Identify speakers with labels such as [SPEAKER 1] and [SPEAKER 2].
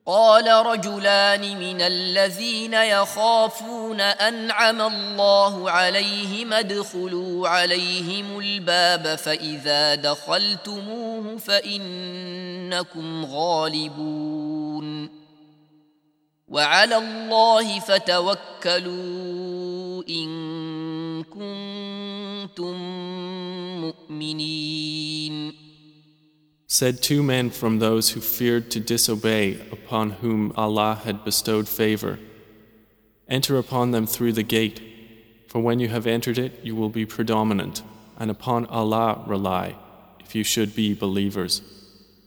[SPEAKER 1] قال رجلان من الذين يخافون أنعم الله عليهم ادخلوا عليهم الباب فإذا دخلتموه فإنكم غالبون وعلى الله فتوكلوا إن كنتم مؤمنين.
[SPEAKER 2] Said two men from those who feared to disobey, upon whom Allah had bestowed favor, enter upon them through the gate, for when you have entered it you will be predominant, and upon Allah rely, if you should be believers.